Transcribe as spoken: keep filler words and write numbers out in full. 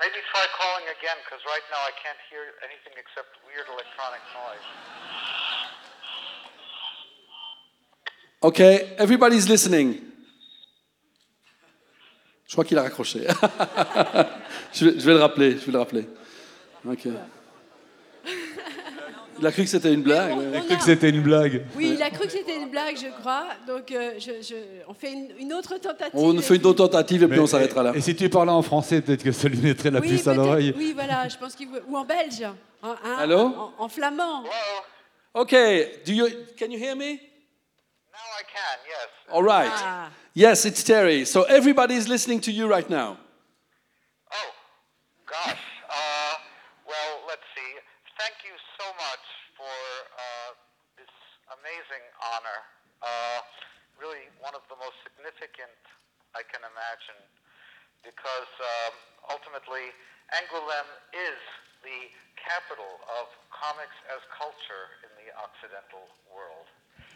Maybe try calling again, because right now I can't hear anything except weird electronic noise. Okay, everybody's listening. Je crois qu'il a raccroché. je, vais, je vais le rappeler, je vais le rappeler. Ok. Il a cru que c'était une blague. On, Il a on cru a- que c'était une blague. Oui, il a cru que c'était une blague, je crois. Donc, euh, je, je- on fait une, une autre tentative. On et fait une puis- autre tentative et puis Mais- on s'arrêtera là. Et si tu parlais en français, peut-être que ça lui mettrait la Oui, puce à peut-être- l'oreille. Oui, voilà, je pense qu'il veut. Ou en belge. hein, hein, Allô en, en flamand. Hello? Okay, do you, can you hear me? Now I can, yes. All right. Ah. Yes, it's Terry. So everybody's listening to you right now. Oh, gosh. Uh, well, let's see. Thank you so much for uh, this amazing honor. Uh, really one of the most significant I can imagine, because um, ultimately Angoulême is the capital of comics as culture in the Occidental world.